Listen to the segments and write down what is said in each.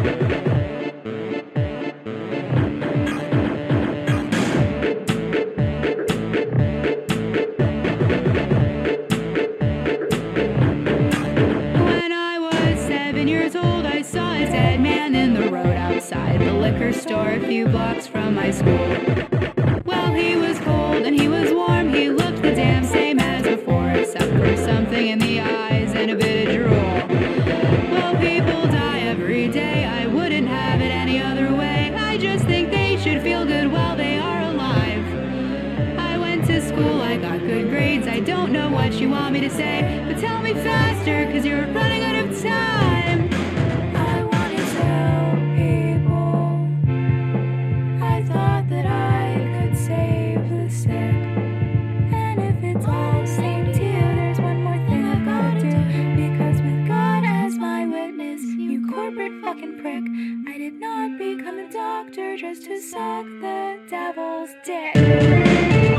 When I was 7 years old, I saw a dead man in the road outside the liquor store a few blocks from my school. Well, he was cold and he was warm, he looked the damn same as before, except for something in the eyes and a bit of drool. Well, people die every day, I wouldn't have it any other way. I just think they should feel good while they are alive. I went to school, I got good grades, I don't know what you want me to say, but tell me faster, cause you're running out of time. I wanna tell people I thought that I could save the sick. And if it's all the same to you, there's one more thing I've gotta do. Because with God as my witness, you corporate fucking prick, I did not become a doctor just to suck the devil's dick.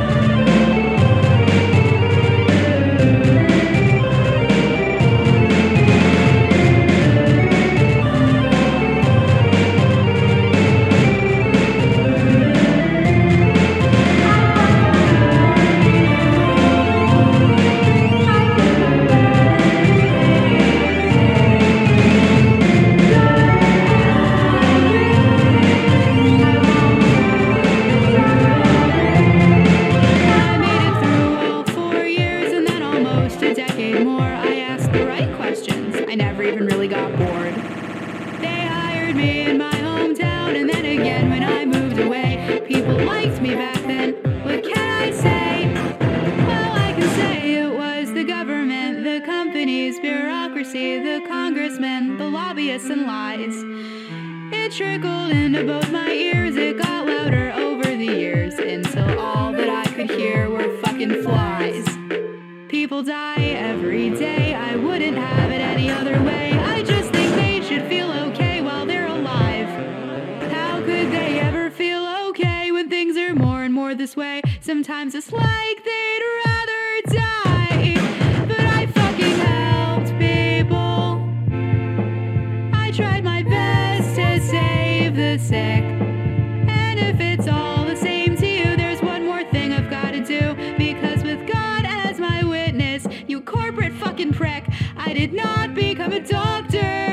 The congressmen, the lobbyists and lies. It trickled into both my ears, it got louder over the years, until all that I could hear were fucking flies. People die every day, I wouldn't have it any other way. I just think they should feel okay while they're alive. How could they ever feel okay when things are more and more this way? Sometimes it's like they'd rather die. But I fucking helped people. I tried my best to save the sick. And if it's all the same to you, there's one more thing I've gotta do. Because with God as my witness, you corporate fucking prick, I did not become a doctor.